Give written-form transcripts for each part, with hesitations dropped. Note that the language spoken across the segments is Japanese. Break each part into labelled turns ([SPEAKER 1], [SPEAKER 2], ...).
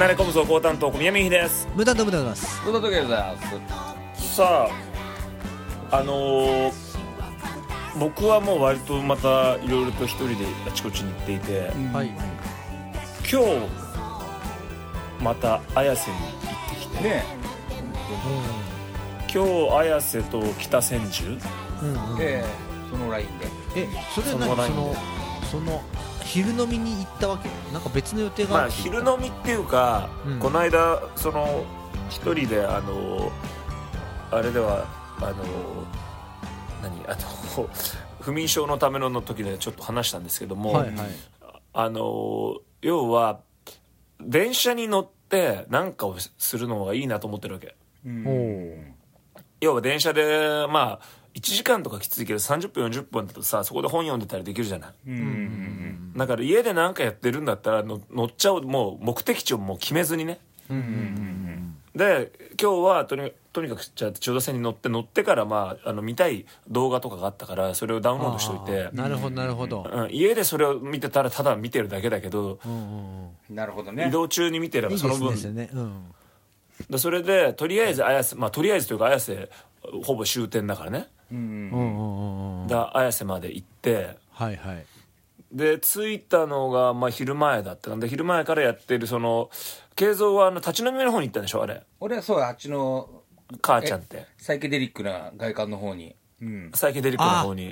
[SPEAKER 1] ネコム総合担当小宮美です。
[SPEAKER 2] 無駄と無駄でございます。
[SPEAKER 3] 無駄時計でございます。
[SPEAKER 1] さあ僕はもう割とまたいろいろと一人であちこちに行っていて、
[SPEAKER 2] はい、
[SPEAKER 1] 今日また綾瀬に行ってきて、
[SPEAKER 3] ね
[SPEAKER 1] 今日綾瀬と北千住、
[SPEAKER 3] そのラインで
[SPEAKER 2] それは何その昼飲みに行ったわけ？なんか別の予定がある？
[SPEAKER 1] 昼飲みっていうか、この間その一人であれでは不眠症のための時でちょっと話したんですけども、
[SPEAKER 2] はいはい、
[SPEAKER 1] 要は電車に乗って何かをするのがいいなと思ってるわけ。要は電車でまあ1時間とかきついけど30分40分だとさ、そこで本読んでたりできるじゃない。だから家で何かやってるんだったら乗っちゃおう。もう目的地をもう決めずにね。で今日はとにかくじゃあ千代田線に乗ってからまあ見たい動画とかがあったからそれをダウンロードしといて。
[SPEAKER 2] なるほどなるほど、
[SPEAKER 1] 家でそれを見てたらただ見てるだけだけど、
[SPEAKER 3] なるほどね。
[SPEAKER 1] 移動中に見てればその分いい
[SPEAKER 2] ですね。
[SPEAKER 1] でそれでとりあえず綾瀬、とりあえずというか綾瀬ほぼ終点だからね。綾瀬まで行って、
[SPEAKER 2] はいはい、
[SPEAKER 1] で着いたのが昼前だったんで、昼前からやってるその慶三は立ち飲みの方に行ったんでしょあれ。
[SPEAKER 3] 俺はそうあっちの
[SPEAKER 1] 母ちゃんって
[SPEAKER 3] サイケデリックな外観の方に、
[SPEAKER 1] サイケデリックの方に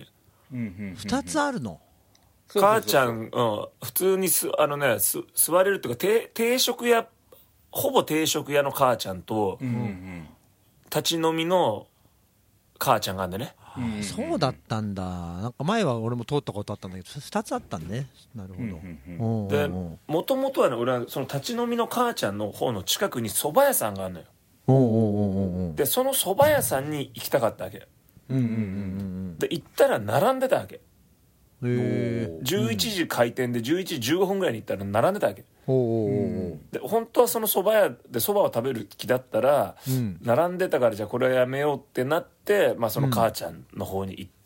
[SPEAKER 2] 2つあるの。
[SPEAKER 1] 母ちゃん、普通に座れるっていうか定食屋、ほぼ定食屋の母ちゃんと、立ち飲みの母ちゃんがあんでね。
[SPEAKER 2] そうだったんだ。なんか前は俺も通ったことあったんだけど2つあったんね。なるほど。
[SPEAKER 1] でもともとはね、俺はその立ち飲みの母ちゃんの方の近くに蕎麦屋さんがあるのよ。でその蕎麦屋さんに行きたかったわけ。で行ったら並んでたわけ。11時開店で11時15分ぐらいに行ったら並んでたわけ。で本当はその蕎麦屋で蕎麦を食べる気だったら、並んでたからじゃあこれはやめようってなって、その母ちゃんの方に行って、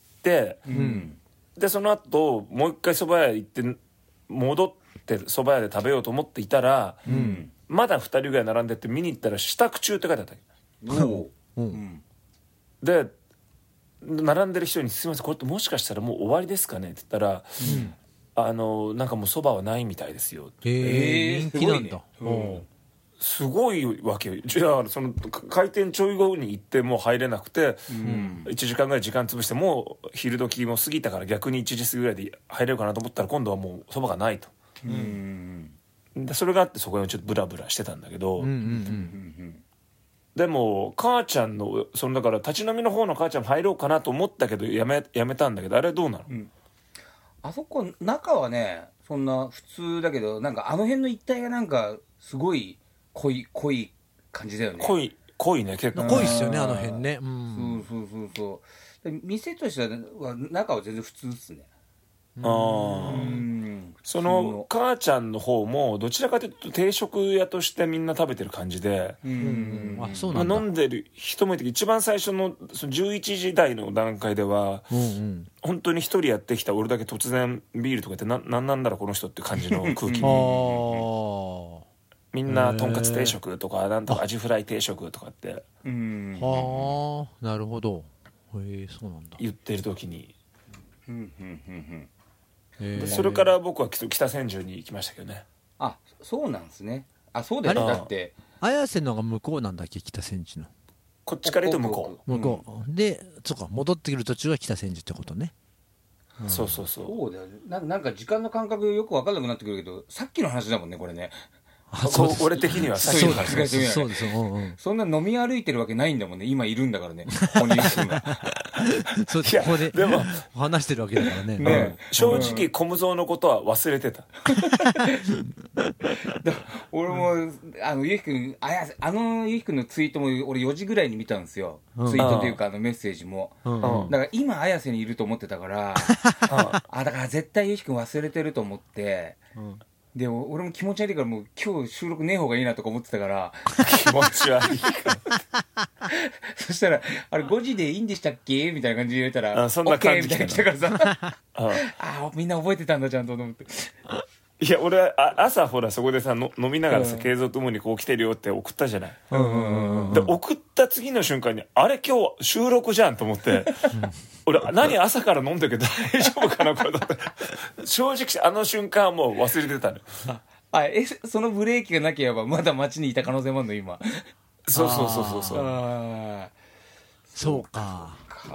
[SPEAKER 1] でその後もう一回蕎麦屋行って戻って蕎麦屋で食べようと思っていたら、まだ2人ぐらい並んでって見に行ったら支度中って書いてあったわけ。で並んでる人に「すいませんこれってもしかしたらもう終わりですかね?」って言ったらなんかもう蕎麦はないみたいですよ。
[SPEAKER 2] 人気なんだ。
[SPEAKER 1] すごいわけよ。じゃあその開店ちょい後に行ってもう入れなくて、1時間ぐらい時間潰してもう昼時も過ぎたから逆に1時過ぎぐらいで入れるかなと思ったら今度はもう蕎麦がないと。でそれがあってそこにちょっとブラブラしてたんだけど、でも母ちゃんのだから立ち飲みの方の母ちゃん入ろうかなと思ったけどやめたんだけど、あれはどうなの？
[SPEAKER 3] あそこ中はねそんな普通だけど、なんかあの辺の一帯がなんかすごい濃い感じだよね。
[SPEAKER 1] 濃いね、結構
[SPEAKER 2] 濃いっすよねあの辺ね。
[SPEAKER 3] そうで店としては中は全然普通っすね。
[SPEAKER 1] その母ちゃんの方もどちらかというと定食屋としてみんな食べてる感じで、
[SPEAKER 2] そうなんだ。
[SPEAKER 1] 飲んでる人もいて、一番最初のその11時台の段階では、本当に一人やってきた俺だけ突然ビールとかってなんなんだろうこの人って感じの空気みんなとんかつ定食とかなんとかアジフライ定食とかって
[SPEAKER 2] なるほど。そうなんだ。
[SPEAKER 1] 言ってる時にでそれから僕は北千住に行きましたけどね。
[SPEAKER 3] あ、そうなんですね。あ、そうだよ。だって
[SPEAKER 2] 綾瀬のが向こうなんだっけ、北千住の。
[SPEAKER 1] こっちから言うと向こ
[SPEAKER 2] うで、そうか、戻ってくる途中は北千住ってことね。
[SPEAKER 3] そうだよ。なんか時間の感覚よく分からなくなってくるけど、さっきの話だもんねこれね。
[SPEAKER 1] 俺的にはさっきの話です。
[SPEAKER 3] そうです。そんな飲み歩いてるわけないんだもんね。今いるんだからね。ここにいる人が。
[SPEAKER 2] ここででも話してるわけだからね。
[SPEAKER 1] 正直小無造のことは忘れてた。
[SPEAKER 3] 俺もゆうひくんゆうひくんのツイートも俺4時ぐらいに見たんですよ。ツイートというかメッセージも。だから今綾瀬にいると思ってたから、だから絶対ゆうひくん忘れてると思って。で俺も気持ち悪いからもう今日収録ねえ方がいいなとか思ってたから
[SPEAKER 1] 気持ち悪い
[SPEAKER 3] そしたらあれ5時でいいんでしたっけみたいな感じで言われたら
[SPEAKER 1] そんな感じ
[SPEAKER 3] オッケーみたいな来たからさみんな覚えてたんだちゃんとと思って。
[SPEAKER 1] いや俺朝ほらそこでさ飲みながらさ慶三ともにこう来てるよって送ったじゃない、で送った次の瞬間にあれ今日収録じゃんと思って、俺何朝から飲んでるけど大丈夫かなこれだって正直あの瞬間はもう忘れてたの。
[SPEAKER 3] そのブレーキがなければまだ街にいた可能性もあるの今。
[SPEAKER 1] そう
[SPEAKER 2] そうか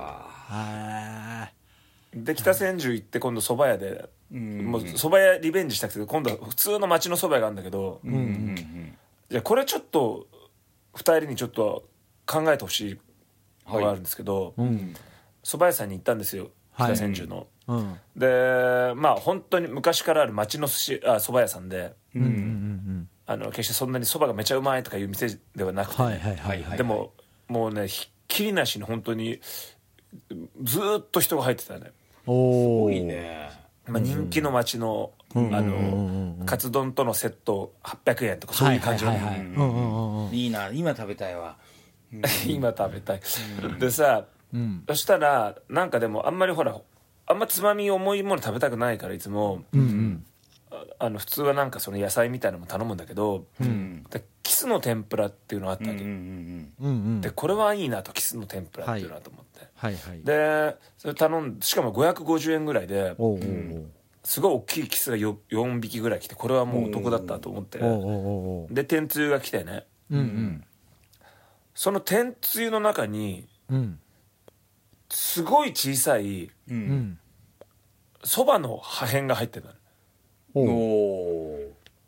[SPEAKER 1] で北千住行って今度蕎麦屋で、もう蕎麦屋リベンジしたくて今度は普通の町の蕎麦屋があるんだけど、じゃこれちょっと2人にちょっと考えてほしいのがあるんですけど、蕎麦屋さんに行ったんですよ北千住の、でまあ本当に昔からある町の蕎麦屋さんで、決してそんなに蕎麦がめちゃうまいとかいう店ではなくて、でももうねひっきりなしに本当にずっと人が入ってたね。
[SPEAKER 3] すごいね。
[SPEAKER 1] 人気の町のカツ丼とのセット800円とかそういう感じの、
[SPEAKER 3] いいな今食べたいわ
[SPEAKER 1] 今食べたい、でさ、そしたらなんかでもあんまりほらあんまつまみ重いもの食べたくないからいつも、普通はなんかその野菜みたいなのも頼むんだけど、でキスの天ぷらっていうのがあったわけ、でこれはいいなとキスの天ぷらっていうのはと思って、でそれ頼んでしかも550円ぐらいで、すごい大きいキスが 4匹ぐらい来てこれはもうお得だったと思って、で天つゆが来てね、その天つゆの中に、すごい小さいそばの破片が入ってたの。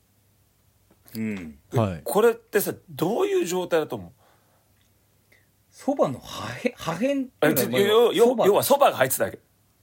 [SPEAKER 1] これってさどういう状態だと思う？
[SPEAKER 3] そばの破片
[SPEAKER 1] 要はそばが入ってただけ。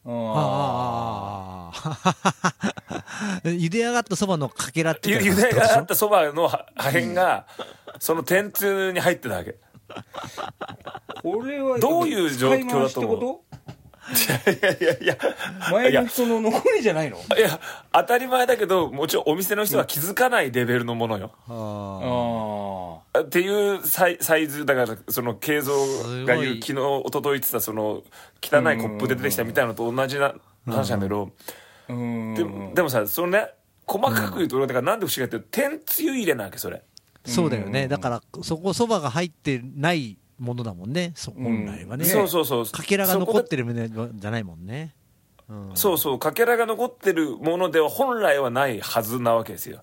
[SPEAKER 2] 茹で上がったそばのかけらって
[SPEAKER 1] 茹で上がったそばの破片がその天つゆに入ってただけ。
[SPEAKER 3] これは
[SPEAKER 1] どういう状況だと思う？いや
[SPEAKER 3] 前の人の残りじゃないの？
[SPEAKER 1] いや当たり前だけどもちろんお店の人は気づかないレベルのものよ、っていうサイズだから、その慶三が言う昨日一昨日言ってたその汚いコップで出てきたみたいなのと同じな話なんだけど、でもさそのね細かく言うと俺だからなんで不思議かって天つゆ入れなわけそれ。
[SPEAKER 2] そうだよね。だからそばが入ってないものだもんね、本来はね。
[SPEAKER 1] そう
[SPEAKER 2] かけらが残ってるものじゃないもんね。
[SPEAKER 1] そうかけらが残ってるものでは本来はないはずなわけですよ。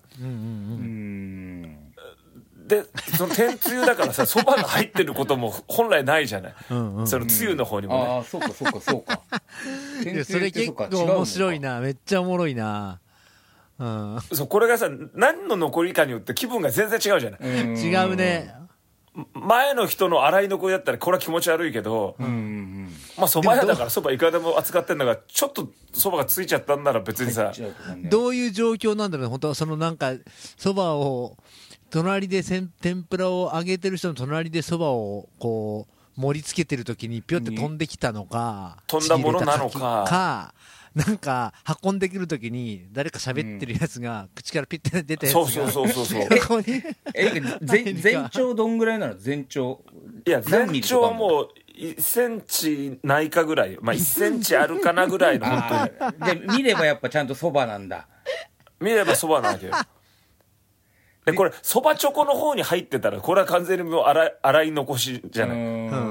[SPEAKER 1] でその天つゆだからさそばが入ってることも本来ないじゃない、そのつゆの方にもね。
[SPEAKER 3] ああそうか
[SPEAKER 2] それ結構面白いな、めっちゃおもろいな。
[SPEAKER 1] そうこれがさ何の残りかによって気分が全然違うじゃない。
[SPEAKER 2] 違うね。
[SPEAKER 1] 前の人の洗い残りだったらこれは気持ち悪いけど、まあ蕎麦屋だから蕎麦いくらでも扱ってんだからちょっと蕎麦がついちゃったんなら別にさ、
[SPEAKER 2] どういう状況なんだろうね。本当はそのなんか蕎麦を隣で天ぷらを揚げてる人の隣で蕎麦をこう盛り付けてる時にピョって飛んできたのか、
[SPEAKER 1] 飛んだものなのか
[SPEAKER 2] なんか運んでくるときに誰か喋ってるやつが口からピッて出たやつが
[SPEAKER 1] そう
[SPEAKER 3] 全長どんぐらいなの？全長
[SPEAKER 1] いや全長はもう1センチないかぐらい、まあ1センチあるかなぐらいの本
[SPEAKER 3] 当にで見ればやっぱちゃんとそばなんだ。
[SPEAKER 1] 見ればそばなわけよ。でこれそばチョコの方に入ってたらこれは完全にもう洗い残しじゃない。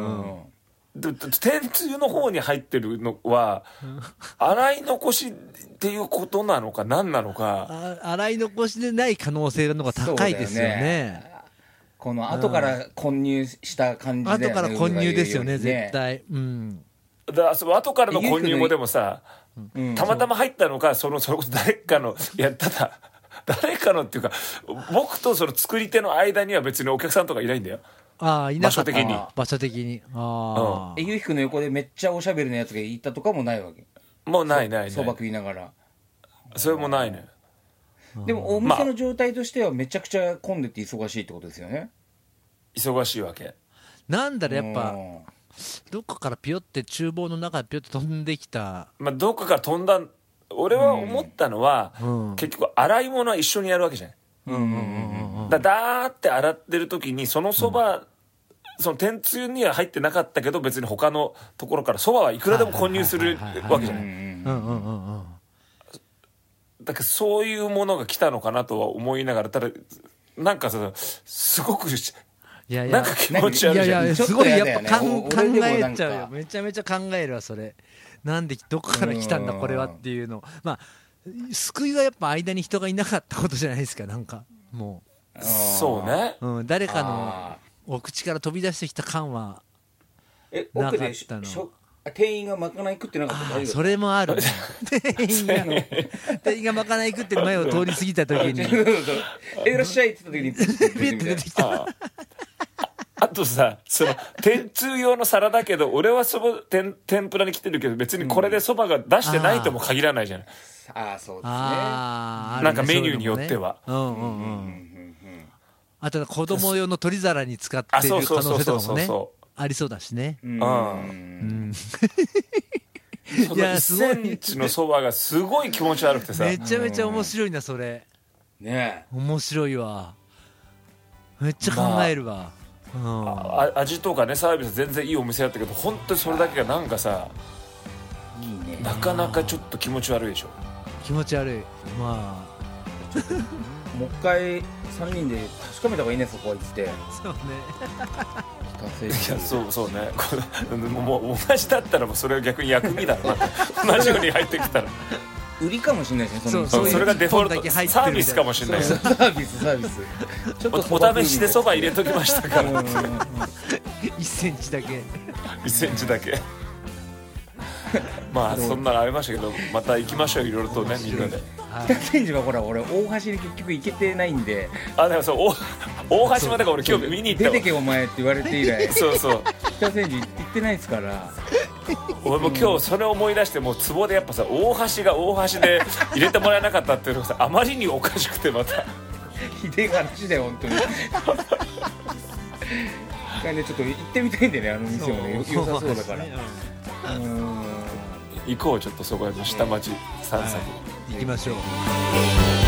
[SPEAKER 1] 天つゆの方に入ってるのは洗い残しっていうことなのか何なのか。
[SPEAKER 2] 洗い残しでない可能性の方が高いですよね。
[SPEAKER 3] この後から混入した感じだよね。
[SPEAKER 2] 後から混入ですよね絶対。
[SPEAKER 1] だからその後からの混入もでもさ、たまたま入ったのかそれこそ誰かの誰かのっていうか僕とその作り手の間には別にお客さんとかいないんだよ。
[SPEAKER 2] いなかった。場所的に。
[SPEAKER 3] ゆうひくんの横でめっちゃおしゃべりなやつがいたとかもないわけ？
[SPEAKER 1] もうない
[SPEAKER 3] そば食いながら。
[SPEAKER 1] それもないね。
[SPEAKER 3] でもお店の状態としてはめちゃくちゃ混んでて忙しいってことですよね。
[SPEAKER 1] 忙しいわけ。
[SPEAKER 2] なんだろやっぱどっかからピヨって厨房の中でピヨって飛んできた。
[SPEAKER 1] どっかから飛んだ。俺は思ったのは、結局洗い物は一緒にやるわけじゃない。だーって洗ってる時にそのそば、その天つゆには入ってなかったけど別に他のところからそばはいくらでも混入するわけじゃない。 だからそういうものが来たのかなとは思いながら、ただなんかさすごくなんか気持ち悪いじゃん。
[SPEAKER 2] いやすごいやっぱ考えちゃうよ。めちゃめちゃ考えるわそれ。なんでどこから来たんだこれはっていうの。まあ救いはやっぱ間に人がいなかったことじゃないですか。なんかも
[SPEAKER 1] うそうね、
[SPEAKER 2] 誰かのお口から飛び出してきた感はなかったの。
[SPEAKER 3] 店員がまかない食ってなかった。
[SPEAKER 2] それもある、ね、店員がまかない食って前を通り過ぎた時に
[SPEAKER 3] いらっしゃいって言った時に
[SPEAKER 2] ピッて出てきた。
[SPEAKER 1] あとさ、その天つゆ用の皿だけど俺は天ぷらに来てるけど別にこれでそばが出してないとも限らないじゃない。
[SPEAKER 3] ああそうですね。
[SPEAKER 1] なんかメニューによっては。
[SPEAKER 2] あと子供用の取り皿に使ってる可能性とかもねありそうだしね。
[SPEAKER 1] その1センチのそばがすごい気持ち悪くてさ。
[SPEAKER 2] めちゃめちゃ面白いなそれ。
[SPEAKER 3] ね
[SPEAKER 2] 面白いわ。めっちゃ考えるわ。
[SPEAKER 1] 味とかねサービス全然いいお店だったけど本当にそれだけがなんかさ
[SPEAKER 3] いいね。
[SPEAKER 1] なかなかちょっと気持ち悪いでしょ。
[SPEAKER 2] 気持ち悪い。ま
[SPEAKER 3] あもう一回3人で確かめた方がいいねそこは言って。
[SPEAKER 2] そうね。
[SPEAKER 1] いやそうね。もう同じだったらもうそれは逆に薬味だろな。同じように入ってきたら
[SPEAKER 3] 売りかもしれないですね。
[SPEAKER 1] それがデフォルトサービスかもしれない。
[SPEAKER 3] サービス
[SPEAKER 1] ちょっとお試しでそば入れときましたから
[SPEAKER 2] 1センチだけ
[SPEAKER 1] 1センチだけまあそんなのありましたけどまた行きましょういろいろとねみんなで。
[SPEAKER 3] 北千住はほら俺大橋に結局行けてないんで。
[SPEAKER 1] でもそう大橋までが俺今日見に行ったわ。
[SPEAKER 3] 出てけお前って言われて以来
[SPEAKER 1] そう
[SPEAKER 3] 北千住行ってないですから。
[SPEAKER 1] 俺も今日それを思い出してもうツボでやっぱさ大橋が大橋で入れてもらえなかったっていうのがさあまりにおかしくてまた
[SPEAKER 3] ひでえ話だよ本当に。ちょっと行ってみたいんでねあの店もね良さそうだから。
[SPEAKER 1] 行こうちょっとそこへの下町散策、
[SPEAKER 2] 行きましょう。